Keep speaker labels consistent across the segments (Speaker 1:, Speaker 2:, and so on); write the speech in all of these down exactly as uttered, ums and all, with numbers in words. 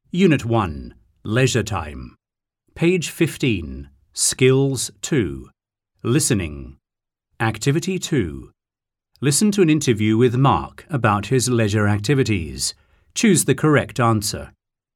Speaker 1: Unit one, Leisure Time. Page fifteen, Skills two. Listening. Activity two. Listen to an interview with Mark about his leisure activities. Choose the correct answer.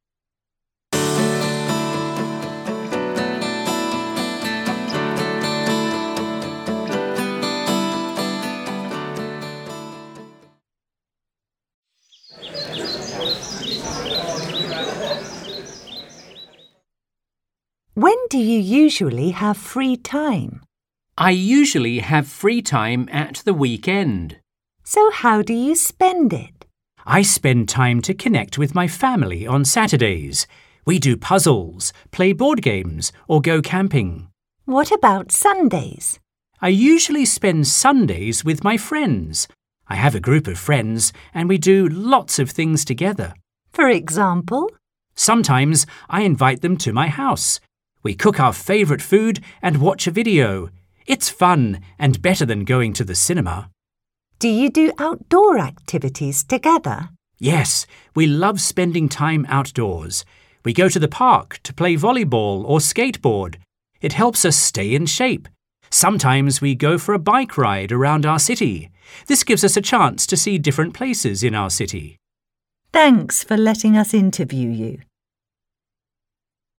Speaker 2: When do you usually have free time?
Speaker 3: I usually have free time at the weekend.
Speaker 2: So how do you spend it?
Speaker 1: I spend time to connect with my family on Saturdays. We do puzzles, play board games, or go camping.
Speaker 2: What about Sundays?
Speaker 1: I usually spend Sundays with my friends. I have a group of friends and we do lots of things together.
Speaker 2: For example?
Speaker 1: Sometimes I invite them to my house. We cook our favourite food and watch a video. It's fun and better than going to the cinema.
Speaker 2: Do you do outdoor activities together?
Speaker 1: Yes, we love spending time outdoors. We go to the park to play volleyball or skateboard. It helps us stay in shape. Sometimes we go for a bike ride around our city. This gives us a chance to see different places in our city.
Speaker 2: Thanks for letting us interview you.